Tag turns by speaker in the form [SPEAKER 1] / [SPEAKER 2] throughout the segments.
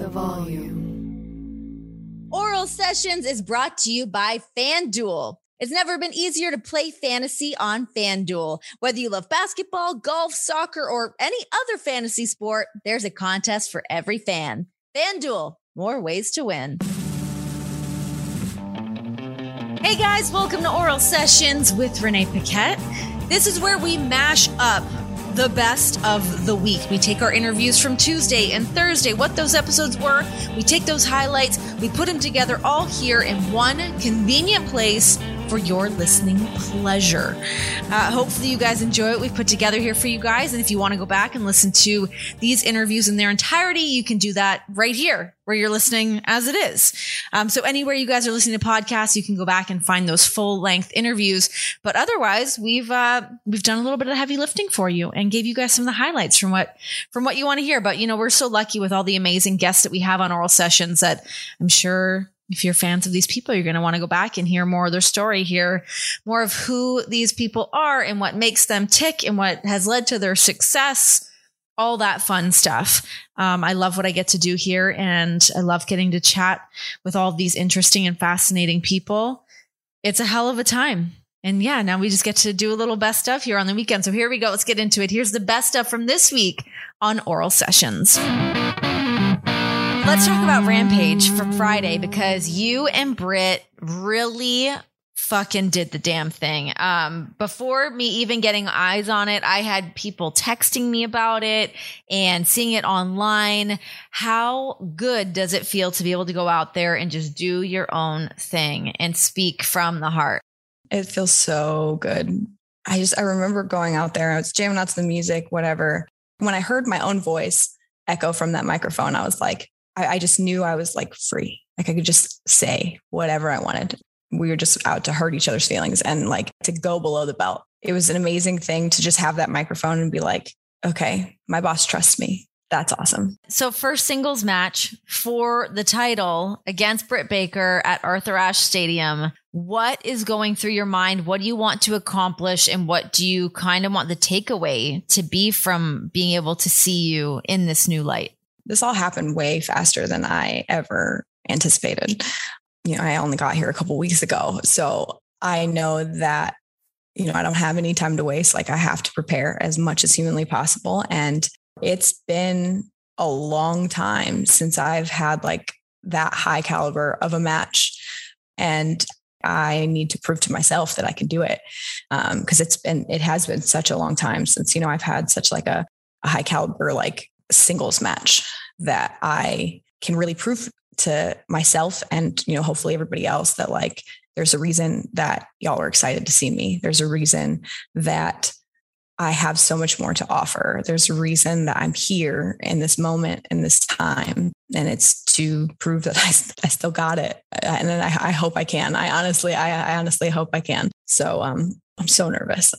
[SPEAKER 1] volume.
[SPEAKER 2] Oral Sessions is brought to you by FanDuel. It's never been easier to play fantasy on FanDuel. Whether you love basketball, golf, soccer, or any other fantasy sport, there's a contest for every fan. FanDuel, more ways to win. Hey guys, welcome to Oral Sessions with Renee Paquette. This is where we mash up the best of the week. We take our interviews from Tuesday and Thursday, what those episodes were. We take those highlights, we put them together all here in one convenient place for your listening pleasure. Hopefully you guys enjoy what we've put together here for you guys. And if you want to go back and listen to these interviews in their entirety, you can do that right here where you're listening as it is. So anywhere you guys are listening to podcasts, you can go back and find those full length interviews. But otherwise, we've done a little bit of heavy lifting for you and gave you guys some of the highlights from what you want to hear. But, you know, we're so lucky with all the amazing guests that we have on Oral Sessions that I'm sure if you're fans of these people, you're going to want to go back and hear more of their story, hear more of who these people are and what makes them tick and what has led to their success, all that fun stuff. I love what I get to do here, and I love getting to chat with all of these interesting and fascinating people. It's a hell of a time. And yeah, now we just get to do a little best stuff here on the weekend. So here we go. Let's get into it. Here's the best stuff from this week on Oral Sessions. Let's talk about Rampage from Friday, because you and Britt really fucking did the damn thing. Before me even getting eyes on it, I had people texting me about it and seeing it online. How good does it feel to be able to go out there and just do your own thing and speak from the heart?
[SPEAKER 3] It feels so good. I remember going out there, I was jamming out to the music, whatever. When I heard my own voice echo from that microphone, I was like, I just knew I was like free. Like I could just say whatever I wanted. We were just out to hurt each other's feelings and like to go below the belt. It was an amazing thing to just have that microphone and be like, okay, my boss trusts me. That's awesome.
[SPEAKER 2] So first singles match for the title against Britt Baker at Arthur Ashe Stadium. What is going through your mind? What do you want to accomplish? And what do you kind of want the takeaway to be from being able to see you in this new light?
[SPEAKER 3] This all happened way faster than I ever anticipated. You know, I only got here a couple of weeks ago. So I know that, you know, I don't have any time to waste. Like I have to prepare as much as humanly possible. And it's been a long time since I've had like that high caliber of a match. And I need to prove to myself that I can do it. Because it has been such a long time since, you know, I've had such like a high caliber, like singles match that I can really prove to myself and, you know, hopefully everybody else that like, there's a reason that y'all are excited to see me. There's a reason that I have so much more to offer. There's a reason that I'm here in this moment, in this time. And it's to prove that I still got it. And then I hope I can. I honestly hope I can. So, I'm so nervous.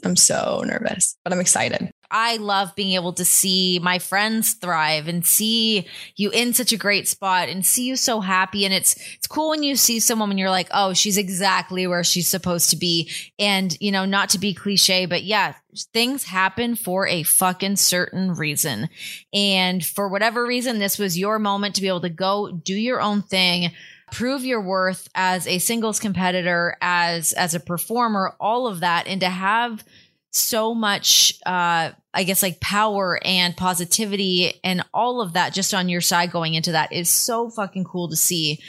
[SPEAKER 3] But I'm excited.
[SPEAKER 2] I love being able to see my friends thrive and see you in such a great spot and see you so happy. And it's cool when you see someone and you're like, oh, she's exactly where she's supposed to be. And, you know, not to be cliche, but yeah, things happen for a fucking certain reason. And for whatever reason, this was your moment to be able to go do your own thing, prove your worth as a singles competitor, as a performer, all of that. And to have so much, I guess like power and positivity and all of that just on your side going into that is so fucking cool to see.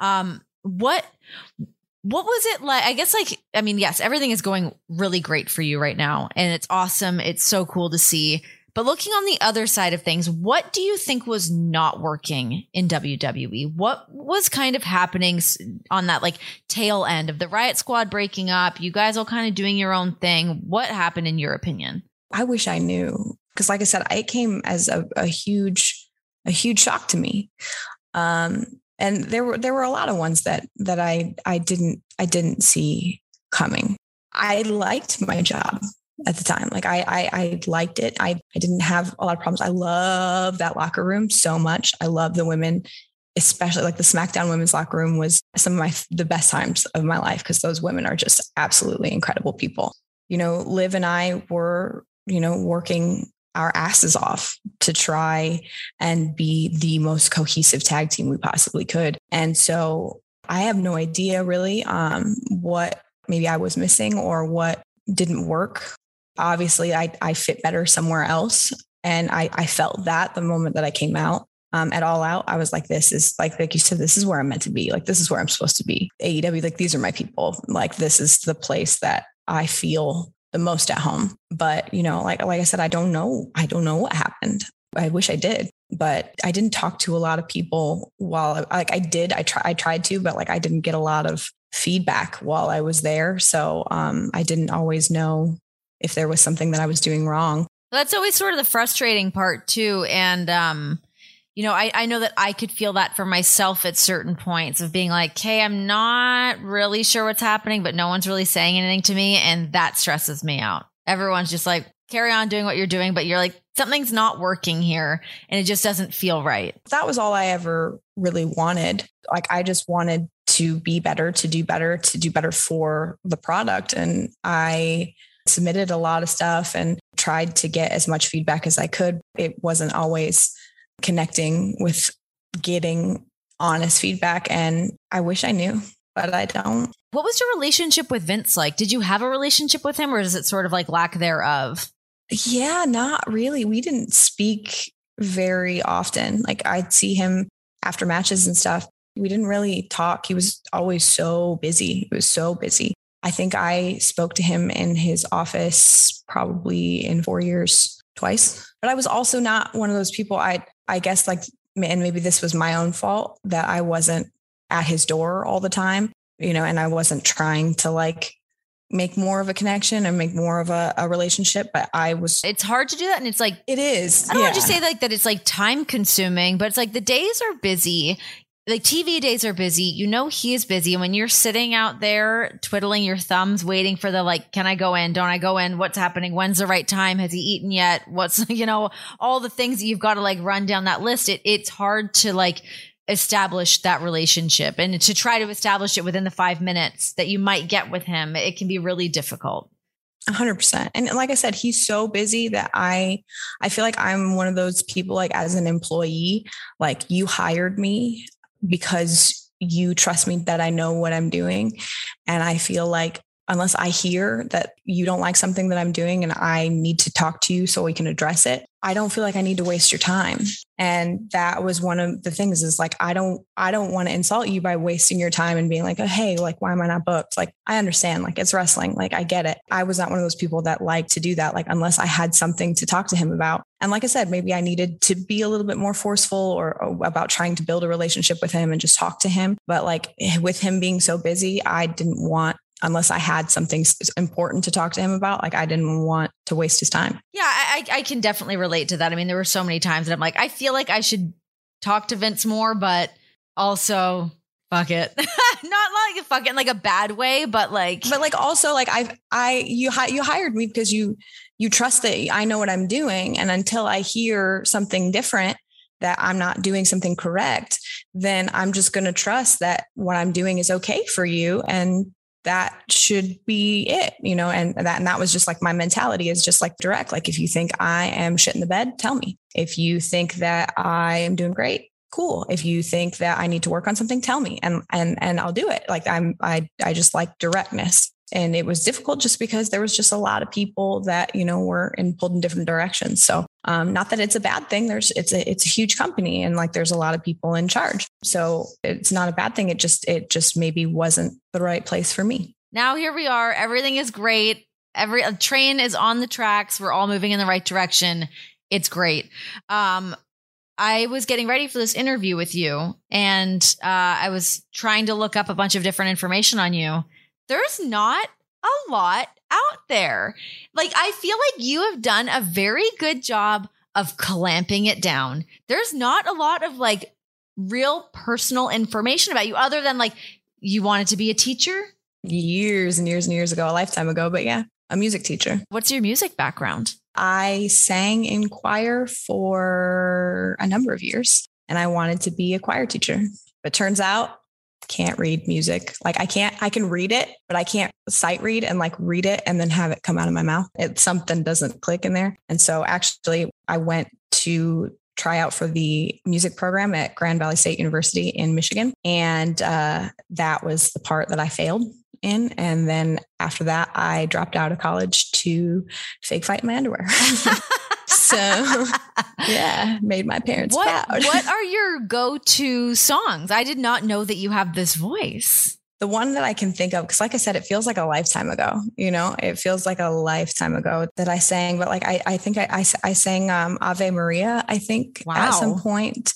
[SPEAKER 2] What was it like? I guess like, I mean, yes, everything is going really great for you right now and it's awesome. It's so cool to see. But looking on the other side of things, what do you think was not working in WWE? What was kind of happening on that like tail end of the Riot Squad breaking up? You guys all kind of doing your own thing. What happened in your opinion?
[SPEAKER 3] I wish I knew, because like I said, it came as a huge shock to me. And there were a lot of ones that I didn't see coming. I liked my job at the time. Like I liked it. I didn't have a lot of problems. I love that locker room so much. I love the women, especially like the SmackDown women's locker room was some of the best times of my life, because those women are just absolutely incredible people. You know, Liv and I were, you know, working our asses off to try and be the most cohesive tag team we possibly could. And so I have no idea really what maybe I was missing or what didn't work. Obviously, I fit better somewhere else. And I felt that the moment that I came out at All Out, I was like, this is like you said, this is where I'm meant to be. Like, this is where I'm supposed to be. AEW, like, these are my people. Like, this is the place that I feel the most at home. But, you know, like I said, I don't know what happened. I wish I did, but I didn't talk to a lot of people while I tried to, but like, I didn't get a lot of feedback while I was there. So I didn't always know if there was something that I was doing wrong.
[SPEAKER 2] That's always sort of the frustrating part too. And, you know, I know that I could feel that for myself at certain points of being like, hey, I'm not really sure what's happening, but no one's really saying anything to me. And that stresses me out. Everyone's just like, carry on doing what you're doing, but you're like, something's not working here and it just doesn't feel right.
[SPEAKER 3] That was all I ever really wanted. Like, I just wanted to be better, to do better for the product. And I submitted a lot of stuff and tried to get as much feedback as I could. It wasn't always connecting with getting honest feedback. And I wish I knew, but I don't.
[SPEAKER 2] What was your relationship with Vince like? Did you have a relationship with him or is it sort of like lack thereof?
[SPEAKER 3] Yeah, not really. We didn't speak very often. Like, I'd see him after matches and stuff. We didn't really talk. He was always so busy. He was so busy. I think I spoke to him in his office probably in 4 years twice. But I was also not one of those people, I guess, like, and maybe this was my own fault, that I wasn't at his door all the time, you know, and I wasn't trying to like make more of a connection and make more of a relationship, but I was.
[SPEAKER 2] It's hard to do that. And it's like,
[SPEAKER 3] it is.
[SPEAKER 2] I don't want to say like that it's like time consuming, but it's like the days are busy. Like TV days are busy. You know, he is busy. And when you're sitting out there twiddling your thumbs, waiting for the, like, can I go in? Don't I go in? What's happening? When's the right time? Has he eaten yet? What's, you know, all the things that you've got to like run down that list. It's hard to like establish that relationship and to try to establish it within the 5 minutes that you might get with him. It can be really difficult.
[SPEAKER 3] 100%. And like I said, he's so busy that I feel like I'm one of those people, like, as an employee, like, you hired me because you trust me that I know what I'm doing. And I feel like unless I hear that you don't like something that I'm doing and I need to talk to you so we can address it, I don't feel like I need to waste your time. And that was one of the things, is like, I don't want to insult you by wasting your time and being like, oh, hey, like, why am I not booked? Like, I understand, like, it's wrestling. Like, I get it. I was not one of those people that like to do that, like, unless I had something to talk to him about. And like I said, maybe I needed to be a little bit more forceful or about trying to build a relationship with him and just talk to him. But like, with him being so busy, I didn't want, unless I had something important to talk to him about, like, I didn't want to waste his time. Yeah,
[SPEAKER 2] I can definitely relate to that. I mean, there were so many times that I'm like, I feel like I should talk to Vince more, but also fuck it. Not like fuck it in like a bad way, but like
[SPEAKER 3] also like you hired me because you trust that I know what I'm doing. And until I hear something different, that I'm not doing something correct, then I'm just going to trust that what I'm doing is okay for you. And that should be it, you know, and that was just like my mentality, is just like direct. Like, if you think I am shit in the bed, tell me. If you think that I am doing great, cool. If you think that I need to work on something, tell me, and I'll do it. Like, I just like directness. And it was difficult just because there was just a lot of people that, you know, were pulled in different directions. So not that it's a bad thing. It's a huge company, and like, there's a lot of people in charge. So it's not a bad thing. It just maybe wasn't the right place for me.
[SPEAKER 2] Now here we are. Everything is great. Every train is on the tracks. We're all moving in the right direction. It's great. I was getting ready for this interview with you, and I was trying to look up a bunch of different information on you. There's not a lot out there. Like, I feel like you have done a very good job of clamping it down. There's not a lot of like real personal information about you, other than like, you wanted to be a teacher
[SPEAKER 3] years and years and years ago, a lifetime ago. But yeah, a music teacher.
[SPEAKER 2] What's your music background?
[SPEAKER 3] I sang in choir for a number of years, and I wanted to be a choir teacher. But turns out can't read music. Like I can read it, but I can't sight read and like read it and then have it come out of my mouth. Something doesn't click in there. And so actually I went to try out for the music program at Grand Valley State University in Michigan. And that was the part that I failed in. And then after that, I dropped out of college to fake fight in my underwear. So yeah, made my parents proud.
[SPEAKER 2] What are your go-to songs? I did not know that you have this voice.
[SPEAKER 3] The one that I can think of, because like I said, it feels like a lifetime ago, it feels like a lifetime ago that I sang, but like, I think I sang Ave Maria, I think at some point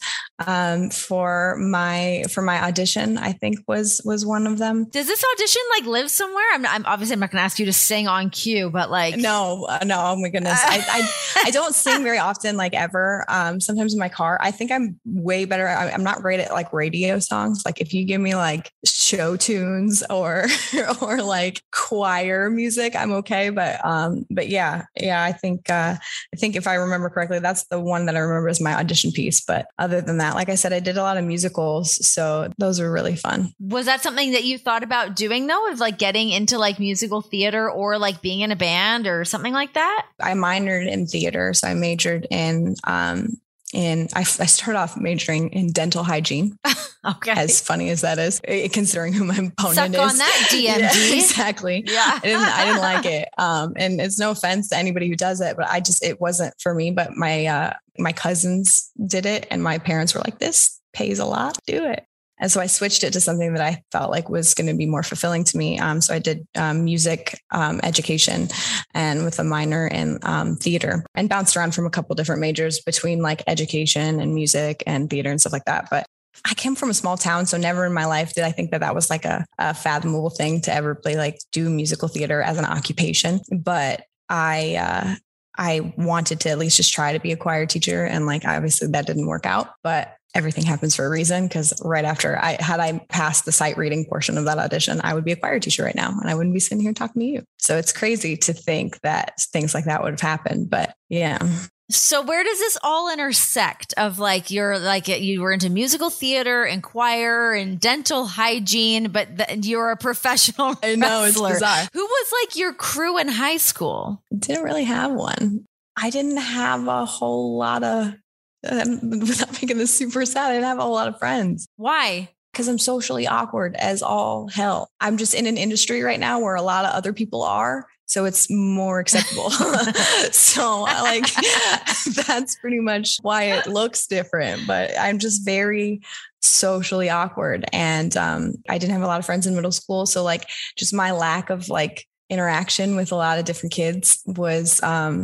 [SPEAKER 3] for my audition, I think was one of them.
[SPEAKER 2] Does this audition like live somewhere? I'm obviously I'm not going to ask you to sing on cue, but like,
[SPEAKER 3] no, oh my goodness. I don't sing very often, like ever. Sometimes in my car, I think I'm way better. I'm not great at like radio songs. Like if you give me like show tunes or like choir music, I'm okay. But yeah, I think if I remember correctly, that's the one that I remember as my audition piece. But other than that, like I said, I did a lot of musicals, so those were really fun.
[SPEAKER 2] Was that something that you thought about doing though, of like getting into like musical theater or like being in a band or something like that?
[SPEAKER 3] I minored in theater, so I majored in I started off majoring in dental hygiene.
[SPEAKER 2] Okay.
[SPEAKER 3] As funny as that is, considering who my opponent
[SPEAKER 2] Suck
[SPEAKER 3] is.
[SPEAKER 2] on that, DMD.
[SPEAKER 3] Yeah, exactly.
[SPEAKER 2] Yeah.
[SPEAKER 3] I didn't like it. And it's no offense to anybody who does it, but it wasn't for me. But my cousins did it and my parents were like, this pays a lot, do it. And so I switched it to something that I felt like was going to be more fulfilling to me. So I did music education and with a minor in theater, and bounced around from a couple different majors between like education and music and theater and stuff like that. But I came from a small town, so never in my life did I think that was like a fathomable thing to ever do musical theater as an occupation. But I wanted to at least just try to be a choir teacher. And like, obviously that didn't work out, but everything happens for a reason. Because right after I passed the sight reading portion of that audition, I would be a choir teacher right now and I wouldn't be sitting here talking to you. So it's crazy to think that things like that would have happened, but yeah.
[SPEAKER 2] So where does this all intersect of like, you were into musical theater and choir and dental hygiene, but you're a professional wrestler.
[SPEAKER 3] I know, it's bizarre.
[SPEAKER 2] Who was like your crew in high school?
[SPEAKER 3] Didn't really have one. I didn't have a whole lot of, without making this super sad, I didn't have a whole lot of friends.
[SPEAKER 2] Why?
[SPEAKER 3] Because I'm socially awkward as all hell. I'm just in an industry right now where a lot of other people are. So it's more acceptable. So like, that's pretty much why it looks different, but I'm just very socially awkward. And I didn't have a lot of friends in middle school. So like just my lack of like interaction with a lot of different kids was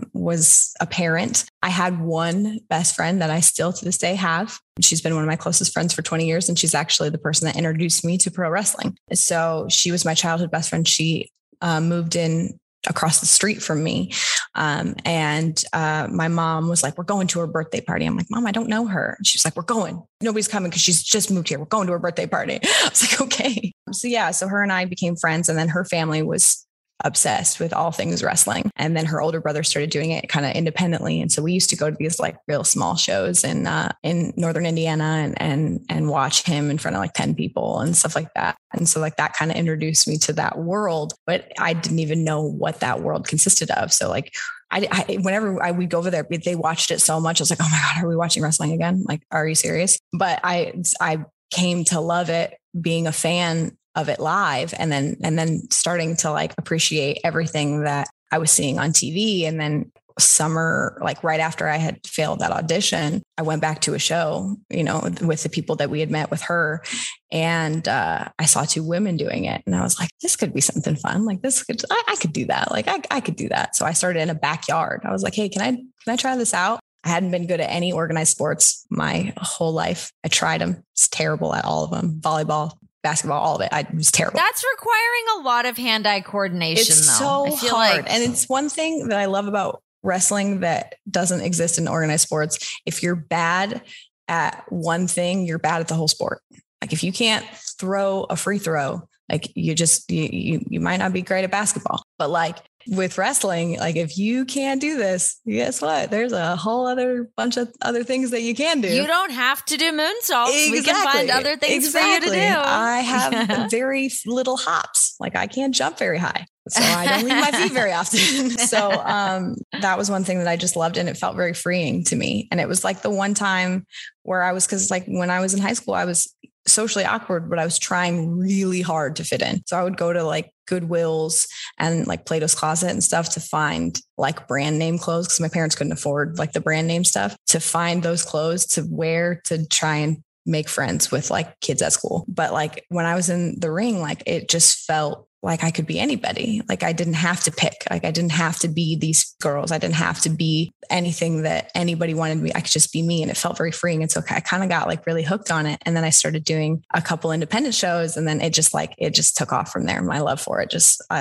[SPEAKER 3] apparent. I had one best friend that I still to this day have. She's been one of my closest friends for 20 years. And she's actually the person that introduced me to pro wrestling. So she was my childhood best friend. She moved in across the street from me. And my mom was like, we're going to her birthday party. I'm like, Mom, I don't know her. And she's like, we're going. Nobody's coming because she's just moved here. We're going to her birthday party. I was like, okay. So yeah, so her and I became friends. And then her family was obsessed with all things wrestling. And then her older brother started doing it kind of independently. And so we used to go to these like real small shows in Northern Indiana and watch him in front of like 10 people and stuff like that. And so like that kind of introduced me to that world, but I didn't even know what that world consisted of. So like whenever we'd go over there, they watched it so much. I was like, oh my God, are we watching wrestling again? Like, are you serious? But I came to love it, being a fan of it live, and then starting to like appreciate everything that I was seeing on TV. And then summer, like right after I had failed that audition, I went back to a show, with the people that we had met with her. And I saw two women doing it. And I was like, this could be something fun. Like I could do that. Like I could do that. So I started in a backyard. I was like, hey, can I try this out? I hadn't been good at any organized sports my whole life. I tried them. It's terrible at all of them. Volleyball, basketball, all of it. I was terrible.
[SPEAKER 2] That's requiring a lot of hand-eye coordination,
[SPEAKER 3] it's
[SPEAKER 2] though.
[SPEAKER 3] It's so hard. And it's one thing that I love about wrestling that doesn't exist in organized sports. If you're bad at one thing, you're bad at the whole sport. Like if you can't throw a free throw, like you might not be great at basketball, but like with wrestling, like if you can't do this, guess what? There's a whole other bunch of other things that you can do.
[SPEAKER 2] You don't have to do moonsaults.
[SPEAKER 3] Exactly.
[SPEAKER 2] We can find other things for you to do.
[SPEAKER 3] I have very little hops. Like I can't jump very high. So I don't leave my feet very often. So that was one thing that I just loved. And it felt very freeing to me. And it was like the one time where I was, because like when I was in high school, I was socially awkward, but I was trying really hard to fit in. So I would go to like Goodwill's and like Plato's Closet and stuff to find like brand name clothes, because my parents couldn't afford like the brand name stuff, to find those clothes to wear to try and make friends with like kids at school. But like when I was in the ring, like it just felt like I could be anybody. Like I didn't have to pick. Like I didn't have to be these girls. I didn't have to be anything that anybody wanted me. I could just be me. And it felt very freeing. And so I kind of got like really hooked on it. And then I started doing a couple independent shows. And then it just took off from there. My love for it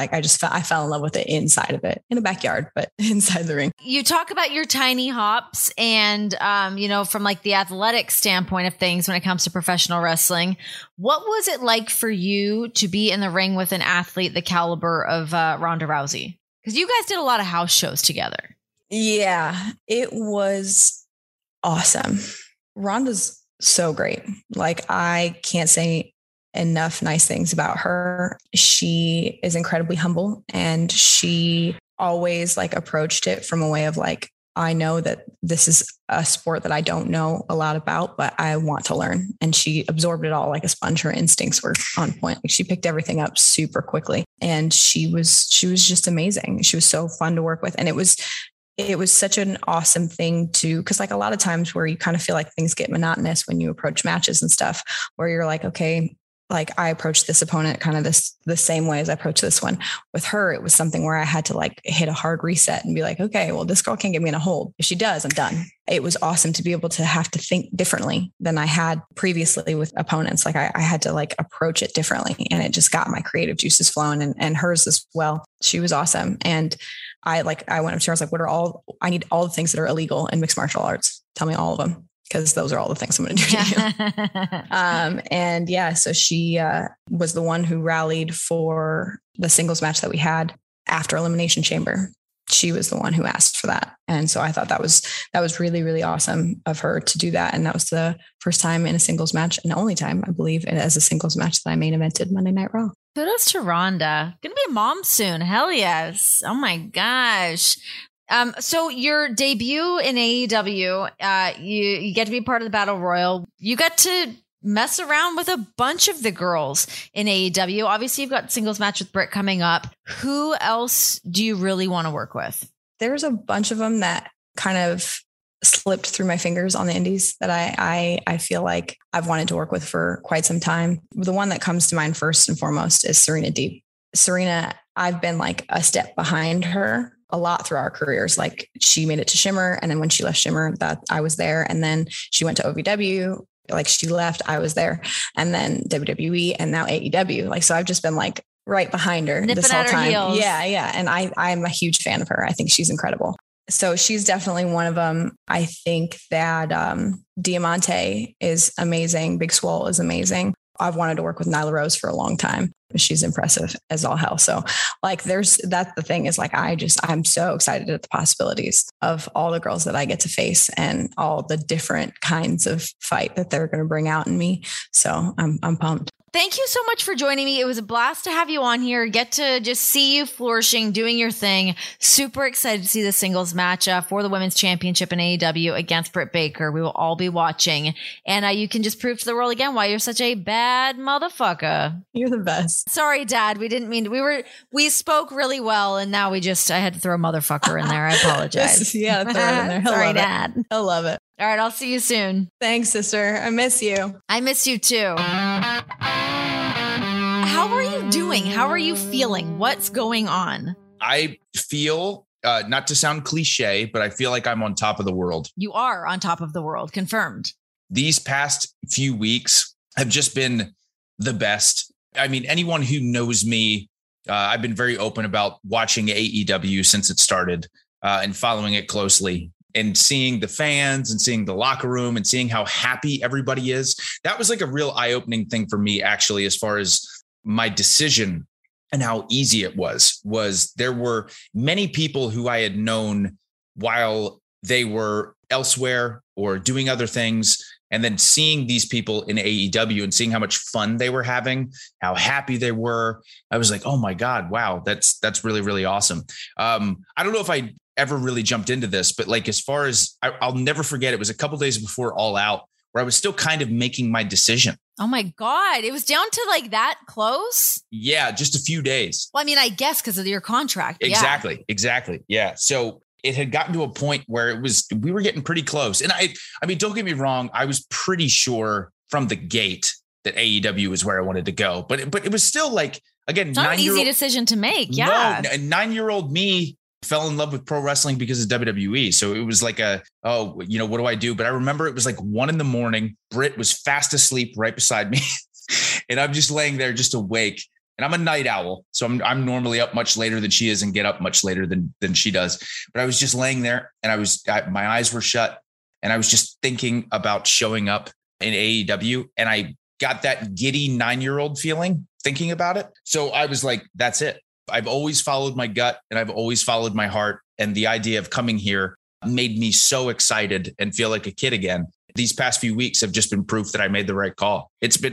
[SPEAKER 3] I fell in love with it inside of it, in a backyard, but inside the ring.
[SPEAKER 2] You talk about your tiny hops and, from like the athletic standpoint of things when it comes to professional wrestling, what was it like for you to be in the ring with an athlete the caliber of Ronda Rousey? Because you guys did a lot of house shows together.
[SPEAKER 3] Yeah, it was awesome. Ronda's so great. Like I can't say enough nice things about her. She is incredibly humble, and she always like approached it from a way of like, I know that this is a sport that I don't know a lot about, but I want to learn. And she absorbed it all like a sponge. Her instincts were on point. Like she picked everything up super quickly, and she was just amazing. She was so fun to work with. And it was such an awesome thing to, because like a lot of times where you kind of feel like things get monotonous when you approach matches and stuff, where you're like, okay, like I approached this opponent kind of the same way as I approached this one. With her, it was something where I had to like hit a hard reset and be like, okay, well, this girl can't get me in a hold. If she does, I'm done. It was awesome to be able to have to think differently than I had previously with opponents. Like I had to like approach it differently, and it just got my creative juices flowing, and hers as well. She was awesome. And I went up to her, I was like, I need all the things that are illegal in mixed martial arts. Tell me all of them, because those are all the things I'm going to do to you. So she was the one who rallied for the singles match that we had after Elimination Chamber. She was the one who asked for that. And so I thought that was really, really awesome of her to do that. And that was the first time in a singles match, and the only time, I believe, as a singles match that I main evented Monday Night Raw. Kudos to Ronda. Gonna be a mom soon. Hell yes. Oh my gosh. So your debut in AEW, you get to be part of the Battle Royal. You got to mess around with a bunch of the girls in AEW. Obviously, you've got singles match with Britt coming up. Who else do you really want to work with? There's a bunch of them that kind of slipped through my fingers on the indies that I feel like I've wanted to work with for quite some time. The one that comes to mind first and foremost is Serena Deeb. Serena, I've been like a step behind her a lot through our careers. Like she made it to Shimmer, and then when she left Shimmer, that I was there, and then she went to OVW. Like she left, I was there, and then WWE, and now AEW. Like, so I've just been like right behind her this whole time. Yeah. And I'm a huge fan of her. I think she's incredible. So she's definitely one of them. I think that Diamante is amazing. Big Swole is amazing. I've wanted to work with Nyla Rose for a long time. She's impressive as all hell. So like that's the thing is like, I'm so excited at the possibilities of all the girls that I get to face and all the different kinds of fight that they're going to bring out in me. So I'm pumped. Thank you so much for joining me. It was a blast to have you on here. Get to just see you flourishing, doing your thing. Super excited to see the singles match for the Women's Championship in AEW against Britt Baker. We will all be watching. And you can just prove to the world again why you're such a bad motherfucker. You're the best. Sorry, Dad. We didn't mean to. We spoke really well, and now I had to throw throw in there. I apologize. Yeah, throw it in there. Sorry, Dad. He'll love it. All right, I'll see you soon. Thanks, sister. I miss you. I miss you too. How are you doing? How are you feeling? What's going on? I feel, not to sound cliche, but I feel like I'm on top of the world. You are on top of the world. Confirmed. These past few weeks have just been the best. I mean, anyone who knows me, I've been very open about watching AEW since it started and following it closely. And seeing the fans and seeing the locker room and seeing how happy everybody is. That was like a real eye-opening thing for me, actually, as far as my decision
[SPEAKER 1] and how easy it was there were many people who I had known while they were elsewhere or doing other things. And then seeing these people in AEW and seeing how much fun they were having, how happy they were, I was like, oh my God, wow, that's really, really awesome. I don't know if I ever really jumped into this, but like, as far as I'll never forget, it was a couple days before All Out where I was still kind of making my decision.
[SPEAKER 2] Oh my God. It was down to like that close?
[SPEAKER 1] Yeah, just a few days.
[SPEAKER 2] Well, I mean, I guess because of your contract.
[SPEAKER 1] Exactly. Yeah. So it had gotten to a point where we were getting pretty close. And I mean, don't get me wrong. I was pretty sure from the gate that AEW is where I wanted to go, but it was still like, again,
[SPEAKER 2] it's not an easy decision to make. Yeah.
[SPEAKER 1] No, 9-year-old me fell in love with pro wrestling because of WWE. So it was like what do I do? But I remember it was like 1 a.m. Britt was fast asleep right beside me. And I'm just laying there just awake. And I'm a night owl. So I'm normally up much later than she is and get up much later than she does. But I was just laying there and my eyes were shut and I was just thinking about showing up in AEW. And I got that giddy 9-year-old feeling thinking about it. So I was like, that's it. I've always followed my gut and I've always followed my heart. And the idea of coming here made me so excited and feel like a kid again. These past few weeks have just been proof that I made the right call.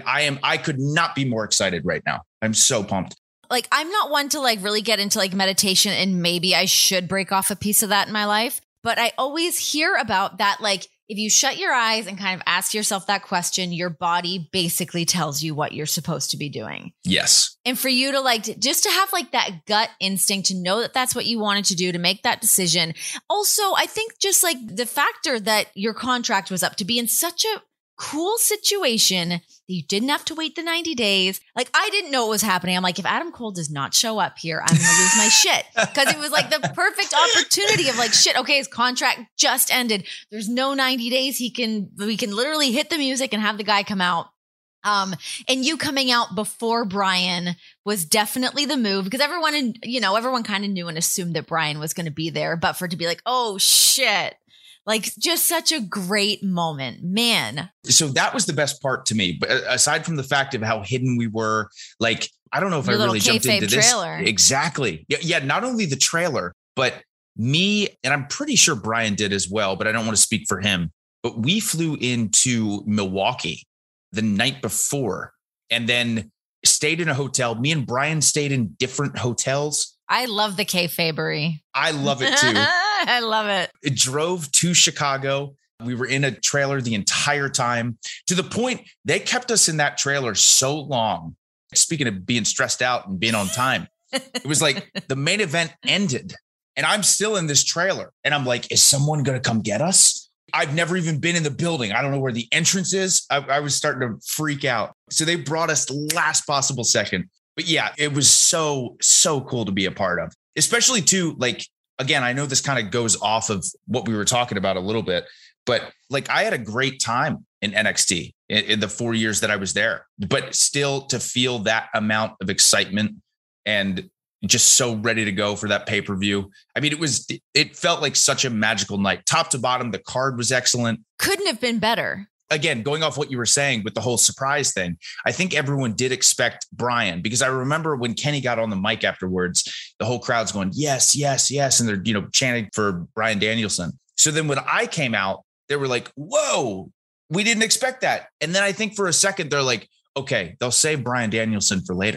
[SPEAKER 1] I could not be more excited right now. I'm so pumped.
[SPEAKER 2] Like, I'm not one to like really get into like meditation, and maybe I should break off a piece of that in my life. But I always hear about that. Like, if you shut your eyes and kind of ask yourself that question, your body basically tells you what you're supposed to be doing.
[SPEAKER 1] Yes.
[SPEAKER 2] And for you to just to have like that gut instinct to know that that's what you wanted to do, to make that decision. Also, I think just like the factor that your contract was up, to be in such a cool situation that you didn't have to wait the 90 days. Like, I didn't know what was happening. I'm like, if Adam Cole does not show up here, I'm going to lose my shit. Because it was like the perfect opportunity of like, shit, okay, his contract just ended. There's no 90 days. We can literally hit the music and have the guy come out. And you coming out before Brian was definitely the move, because everyone kind of knew and assumed that Brian was going to be there, but for it to be like, oh shit. Like, just such a great moment, man.
[SPEAKER 1] So that was the best part to me. But aside from the fact of how hidden we were, like, I don't know if I really jumped into this. Trailer. Exactly. Yeah. Not only the trailer, but me, and I'm pretty sure Brian did as well, but I don't want to speak for him. But we flew into Milwaukee the night before and then stayed in a hotel. Me and Brian stayed in different hotels.
[SPEAKER 2] I love the kayfabery.
[SPEAKER 1] I love it too.
[SPEAKER 2] I love it.
[SPEAKER 1] It drove to Chicago. We were in a trailer the entire time, to the point they kept us in that trailer so long. Speaking of being stressed out and being on time, it was like the main event ended and I'm still in this trailer. And I'm like, is someone going to come get us? I've never even been in the building. I don't know where the entrance is. I was starting to freak out. So they brought us last possible second. But yeah, it was so cool to be a part of, especially too, like, again, I know this kind of goes off of what we were talking about a little bit, but like, I had a great time in NXT in the 4 years that I was there, but still to feel that amount of excitement and just so ready to go for that pay-per-view. I mean, it felt like such a magical night, top to bottom. The card was excellent.
[SPEAKER 2] Couldn't have been better.
[SPEAKER 1] Again, going off what you were saying with the whole surprise thing, I think everyone did expect Brian, because I remember when Kenny got on the mic afterwards, the whole crowd's going, yes, yes, yes. And they're, chanting for Bryan Danielson. So then when I came out, they were like, whoa, we didn't expect that. And then I think for a second, they're like, okay, they'll save Bryan Danielson for later.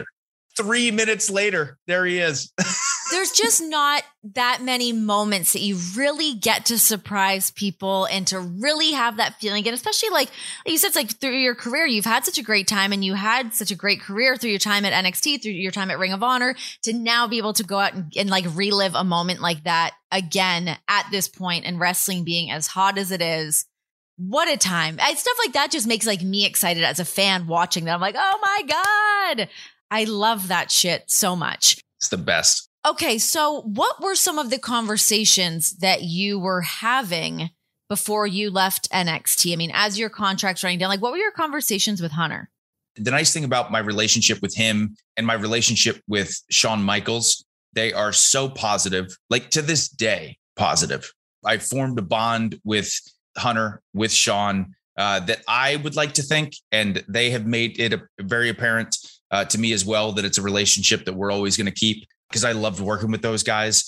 [SPEAKER 1] 3 minutes later, there he is.
[SPEAKER 2] There's just not that many moments that you really get to surprise people and to really have that feeling. And especially like you said, it's like through your career, you've had such a great time and you had such a great career through your time at NXT, through your time at Ring of Honor, to now be able to go out and like relive a moment like that again at this point, and wrestling being as hot as it is. What a time. Stuff like that just makes like me excited as a fan watching that. I'm like, oh my God, I love that shit so much.
[SPEAKER 1] It's the best.
[SPEAKER 2] Okay, so what were some of the conversations that you were having before you left NXT? I mean, as your contract's running down, like, what were your conversations with Hunter?
[SPEAKER 1] The nice thing about my relationship with him and my relationship with Shawn Michaels, they are so positive, like to this day, positive. I formed a bond with Hunter, with Shawn, that I would like to think, and they have made it very apparent to me as well, that it's a relationship that we're always going to keep because I loved working with those guys.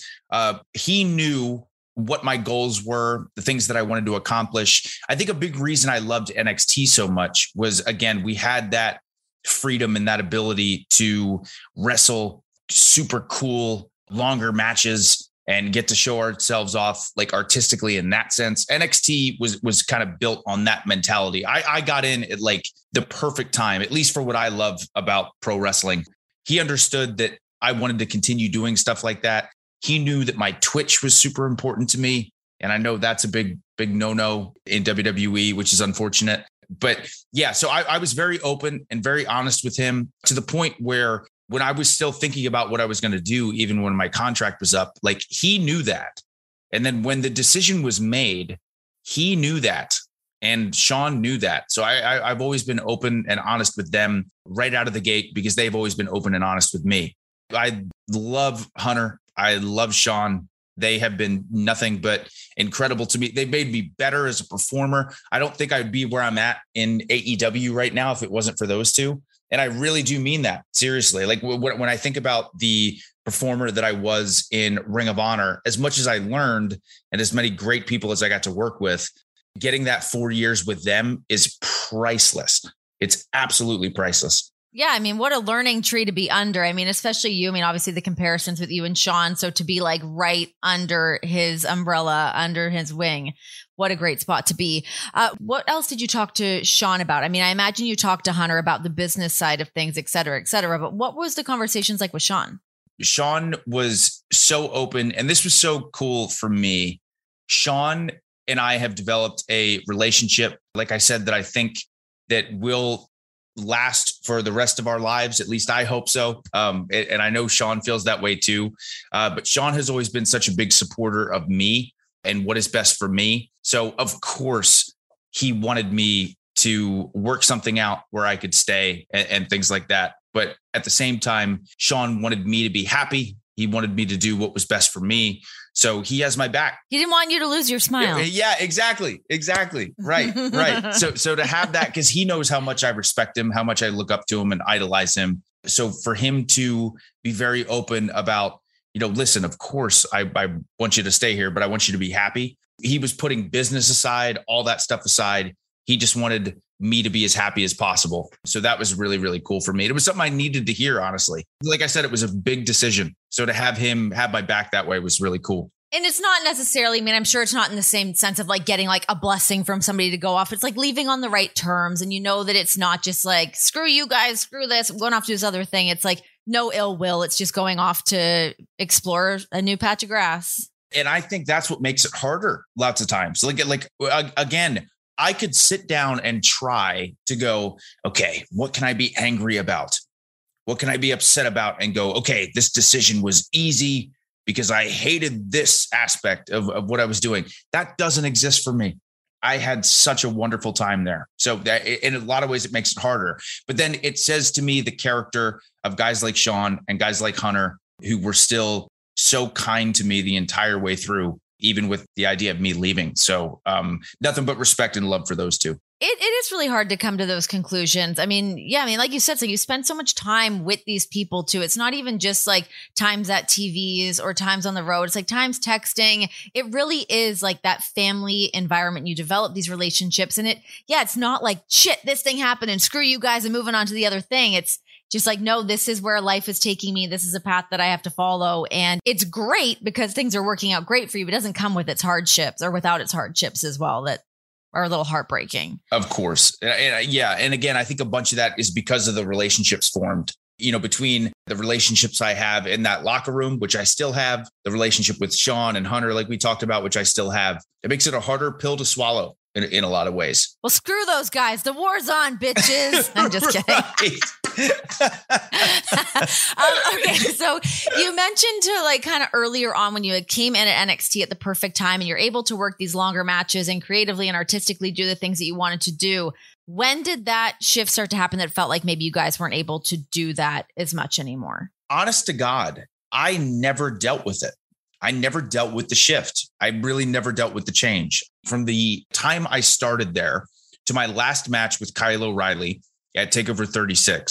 [SPEAKER 1] He knew what my goals were, the things that I wanted to accomplish. I think a big reason I loved NXT so much was, again, we had that freedom and that ability to wrestle super cool, longer matches and get to show ourselves off like artistically in that sense. NXT was kind of built on that mentality. I got in at like the perfect time, at least for what I love about pro wrestling. He understood that I wanted to continue doing stuff like that. He knew that my Twitch was super important to me. And I know that's a big no-no in WWE, which is unfortunate. But yeah, so I was very open and very honest with him to the point where when I was still thinking about what I was going to do, even when my contract was up, like he knew that. And then when the decision was made, he knew that. And Sean knew that. So I've always been open and honest with them right out of the gate because they've always been open and honest with me. I love Hunter. I love Sean. They have been nothing but incredible to me. They made me better as a performer. I don't think I'd be where I'm at in AEW right now if it wasn't for those two. And I really do mean that seriously. Like when I think about the performer that I was in Ring of Honor, as much as I learned and as many great people as I got to work with, getting that 4 years with them is priceless. It's absolutely priceless.
[SPEAKER 2] Yeah, I mean, what a learning tree to be under. I mean, especially you. I mean, obviously the comparisons with you and Sean. So to be like right under his umbrella, under his wing, what a great spot to be. What else did you talk to Sean about? I mean, I imagine you talked to Hunter about the business side of things, et cetera, et cetera. But what was the conversations like with Sean?
[SPEAKER 1] Sean was so open, and this was so cool for me. Sean and I have developed a relationship, like I said, that I think that will last for the rest of our lives. At least I hope so. And I know Sean feels that way too. But Sean has always been such a big supporter of me and what is best for me. So of course he wanted me to work something out where I could stay and things like that. But at the same time, Sean wanted me to be happy. He wanted me to do what was best for me. So he has my back.
[SPEAKER 2] He didn't want you to lose your smile.
[SPEAKER 1] Yeah, exactly. Right. So to have that, because he knows how much I respect him, how much I look up to him and idolize him. So for him to be very open about, listen, of course, I want you to stay here, but I want you to be happy. He was putting business aside, all that stuff aside. He just wanted me to be as happy as possible. So that was really, really cool for me. It was something I needed to hear, honestly. Like I said, it was a big decision. So to have him have my back that way was really cool.
[SPEAKER 2] And it's not necessarily, I mean, I'm sure it's not in the same sense of like getting like a blessing from somebody to go off. It's like leaving on the right terms. And you know that it's not just like, screw you guys, screw this, I'm going off to this other thing. It's like no ill will. It's just going off to explore a new patch of grass.
[SPEAKER 1] And I think that's what makes it harder lots of times. Again, I could sit down and try to go, okay, what can I be angry about? What can I be upset about? And go, okay, this decision was easy because I hated this aspect of what I was doing. That doesn't exist for me. I had such a wonderful time there. So that in a lot of ways, it makes it harder. But then it says to me the character of guys like Sean and guys like Hunter, who were still so kind to me the entire way through, even with the idea of me leaving. So nothing but respect and love for those two.
[SPEAKER 2] It is really hard to come to those conclusions. I mean, like you said, so you spend so much time with these people too. It's not even just like times at TVs or times on the road. It's like times texting. It really is like that family environment. You develop these relationships and it's not like shit, this thing happened and screw you guys and moving on to the other thing. It's just like, no, this is where life is taking me. This is a path that I have to follow. And it's great because things are working out great for you, but it doesn't come with its hardships or without its hardships as well that are a little heartbreaking.
[SPEAKER 1] Of course. And again, I think a bunch of that is because of the relationships formed, between the relationships I have in that locker room, which I still have, the relationship with Sean and Hunter, like we talked about, which I still have. It makes it a harder pill to swallow in a lot of ways.
[SPEAKER 2] Well, screw those guys. The war's on, bitches. I'm just kidding. Okay, so you mentioned to like kind of earlier on when you came in at NXT at the perfect time and you're able to work these longer matches and creatively and artistically do the things that you wanted to do. When did that shift start to happen that felt like maybe you guys weren't able to do that as much anymore?
[SPEAKER 1] Honest to God, I never dealt with it. I never dealt with the shift. I really never dealt with the change. From the time I started there to my last match with Kyle O'Reilly at TakeOver 36,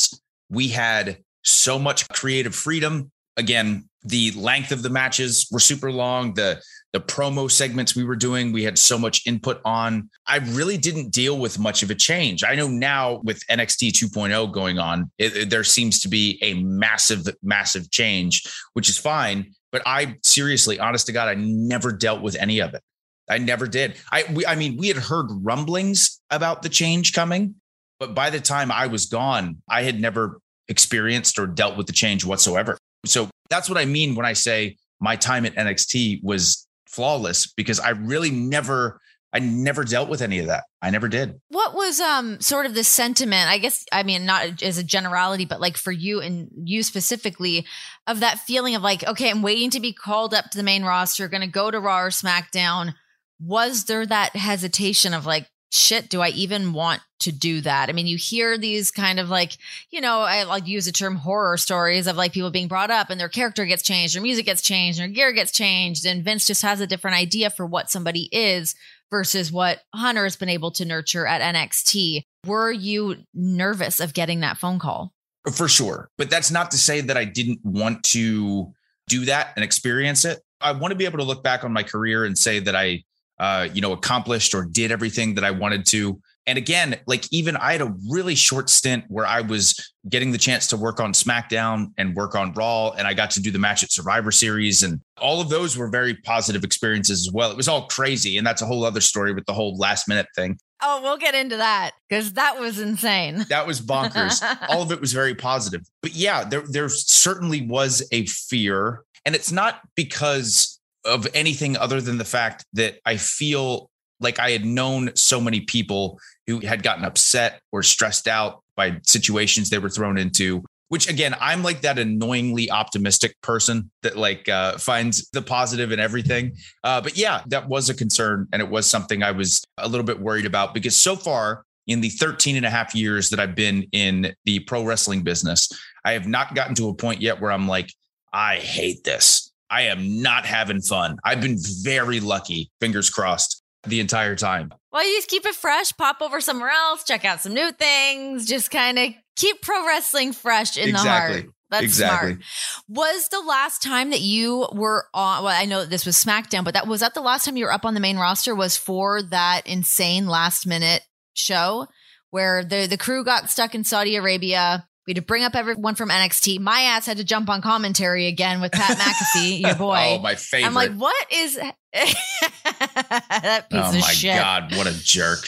[SPEAKER 1] We had so much creative freedom. Again, the length of the matches were super long. The promo segments we were doing, we had so much input on. I really didn't deal with much of a change. I know now with NXT 2.0 going on, there seems to be a massive, massive change, which is fine. But I seriously, honest to God, I never dealt with any of it. I never did. I mean, we had heard rumblings about the change coming, but by the time I was gone, I had never experienced or dealt with the change whatsoever. So that's what I mean when I say my time at NXT was flawless, because I really never dealt with any of that. I never did.
[SPEAKER 2] What was sort of the sentiment, I guess, I mean, not as a generality, but like for you and you specifically, of that feeling of like, okay, I'm waiting to be called up to the main roster, going to go to Raw or SmackDown. Was there that hesitation of like, shit, do I even want to do that? I mean, you hear these kind of like, you know, I like use the term horror stories of like people being brought up and their character gets changed, their music gets changed, their gear gets changed. And Vince just has a different idea for what somebody is versus what Hunter has been able to nurture at NXT. Were you nervous of getting that phone call?
[SPEAKER 1] For sure. But that's not to say that I didn't want to do that and experience it. I want to be able to look back on my career and say that I accomplished or did everything that I wanted to. And again, like even I had a really short stint where I was getting the chance to work on SmackDown and work on Raw. And I got to do the match at Survivor Series. And all of those were very positive experiences as well. It was all crazy. And that's a whole other story with the whole last minute thing.
[SPEAKER 2] Oh, we'll get into that because that was insane.
[SPEAKER 1] That was bonkers. All of it was very positive. But yeah, there certainly was a fear. And it's not because of anything other than the fact that I feel like I had known so many people who had gotten upset or stressed out by situations they were thrown into, which again, I'm like that annoyingly optimistic person that like finds the positive in everything. But yeah, that was a concern. And it was something I was a little bit worried about because so far in the 13 and a half years that I've been in the pro wrestling business, I have not gotten to a point yet where I'm like, I hate this. I am not having fun. I've been very lucky, fingers crossed, the entire time.
[SPEAKER 2] Well, you just keep it fresh, pop over somewhere else, check out some new things, just kind of keep pro wrestling fresh in the heart. That's smart. Was the last time that you were on, well, I know that this was SmackDown, but was that the last time you were up on the main roster was for that insane last minute show where the crew got stuck in Saudi Arabia? We had to bring up everyone from NXT. My ass had to jump on commentary again with Pat McAfee, your boy.
[SPEAKER 1] Oh, my favorite.
[SPEAKER 2] I'm like, what is that piece of shit?
[SPEAKER 1] Oh, my God. What a jerk.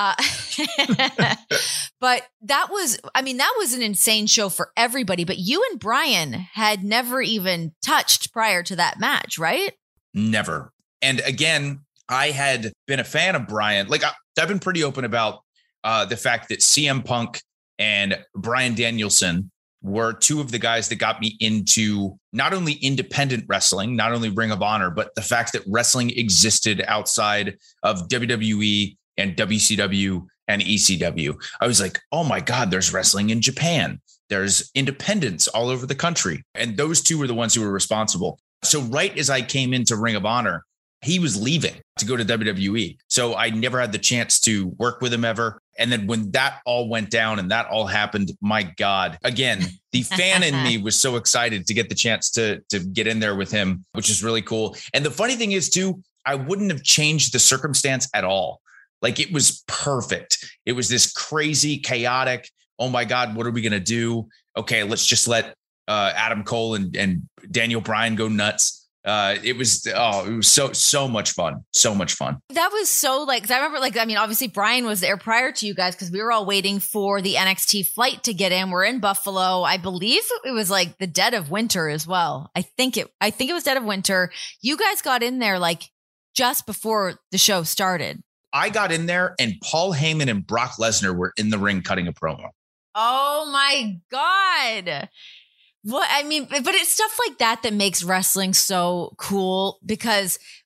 [SPEAKER 2] But that was an insane show for everybody. But you and Brian had never even touched prior to that match, right?
[SPEAKER 1] Never. And again, I had been a fan of Brian. Like I've been pretty open about the fact that CM Punk and Bryan Danielson were two of the guys that got me into not only independent wrestling, not only Ring of Honor, but the fact that wrestling existed outside of WWE and WCW and ECW. I was like, oh my God, there's wrestling in Japan. There's independents all over the country. And those two were the ones who were responsible. So right as I came into Ring of Honor, he was leaving to go to WWE. So I never had the chance to work with him ever. And then when that all went down and that all happened, my God, again, the fan in me was so excited to get the chance to get in there with him, which is really cool. And the funny thing is too, I wouldn't have changed the circumstance at all. Like it was perfect. It was this crazy, chaotic, oh my God, what are we going to do? Okay, let's just let Adam Cole and Daniel Bryan go nuts. It was so much fun. So much fun.
[SPEAKER 2] That was so like, 'cause I remember obviously Brian was there prior to you guys because we were all waiting for the NXT flight to get in. We're in Buffalo. I believe it was like the dead of winter as well. I think it was dead of winter. You guys got in there like just before the show started.
[SPEAKER 1] I got in there and Paul Heyman and Brock Lesnar were in the ring cutting a promo.
[SPEAKER 2] Oh my God. But it's stuff like that makes wrestling so cool because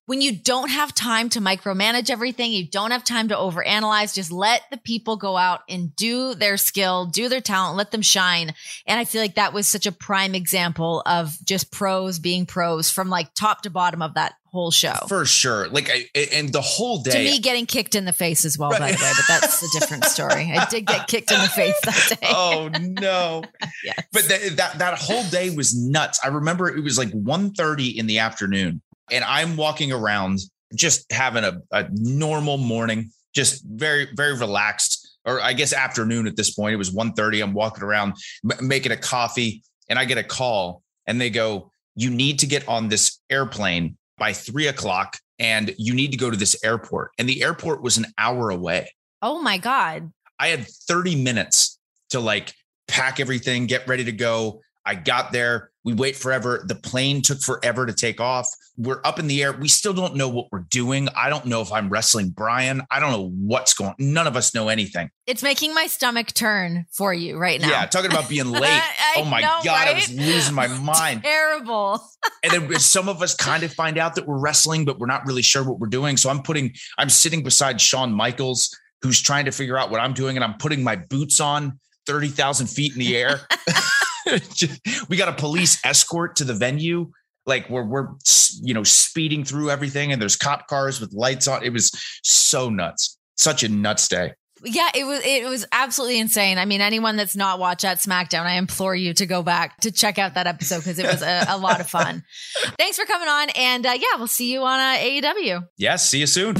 [SPEAKER 2] when you don't have time to micromanage everything, you don't have time to overanalyze, just let the people go out and do their skill, do their talent, let them shine. And I feel like that was such a prime example of just pros being pros from like top to bottom of that whole show.
[SPEAKER 1] For sure. Like, and the whole day.
[SPEAKER 2] To me, getting kicked in the face as well, right, by the way, but that's a different story. I did get kicked in the face that day.
[SPEAKER 1] Oh, no. Yes. But that whole day was nuts. I remember it was like 1:30 in the afternoon. And I'm walking around just having a normal morning, just very, very relaxed, or I guess afternoon at this point. It was 1:30. I'm walking around making a coffee and I get a call and they go, you need to get on this airplane by 3:00 and you need to go to this airport. And the airport was an hour away.
[SPEAKER 2] Oh my God.
[SPEAKER 1] I had 30 minutes to like pack everything, get ready to go. I got there. We wait forever. The plane took forever to take off. We're up in the air. We still don't know what we're doing. I don't know if I'm wrestling Brian. I don't know what's going on. None of us know anything.
[SPEAKER 2] It's making my stomach turn for you right now.
[SPEAKER 1] Yeah. Talking about being late. Oh my God. Right? I was losing my mind.
[SPEAKER 2] Terrible.
[SPEAKER 1] And then some of us kind of find out that we're wrestling, but we're not really sure what we're doing. So I'm sitting beside Shawn Michaels, who's trying to figure out what I'm doing. And I'm putting my boots on 30,000 feet in the air. We got a police escort to the venue, like we're speeding through everything, and there's cop cars with lights on. It was so nuts, such a nuts day.
[SPEAKER 2] Yeah, it was absolutely insane. I mean, anyone that's not watched that SmackDown, I implore you to go back to check out that episode because it was a lot of fun. Thanks for coming on, and we'll see you on AEW.
[SPEAKER 1] Yes, see you soon.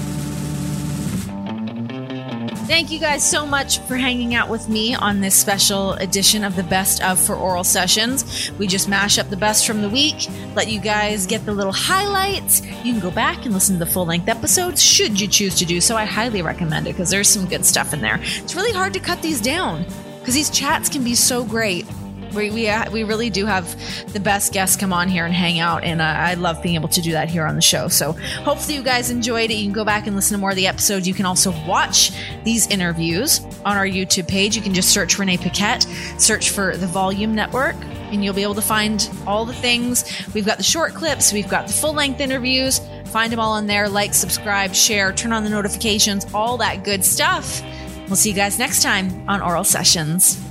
[SPEAKER 2] Thank you guys so much for hanging out with me on this special edition of the Best of for Oral Sessions. We just mash up the best from the week, let you guys get the little highlights. You can go back and listen to the full-length episodes should you choose to do so. I highly recommend it because there's some good stuff in there. It's really hard to cut these down because these chats can be so great. We really do have the best guests come on here and hang out, and I love being able to do that here on the show. So hopefully you guys enjoyed it. You can go back and listen to more of the episodes. You can also watch these interviews on our YouTube page. You can just search Renee Paquette, search for The Volume Network, and you'll be able to find all the things. We've got the short clips. We've got the full-length interviews. Find them all on there. Like, subscribe, share, turn on the notifications, all that good stuff. We'll see you guys next time on Oral Sessions.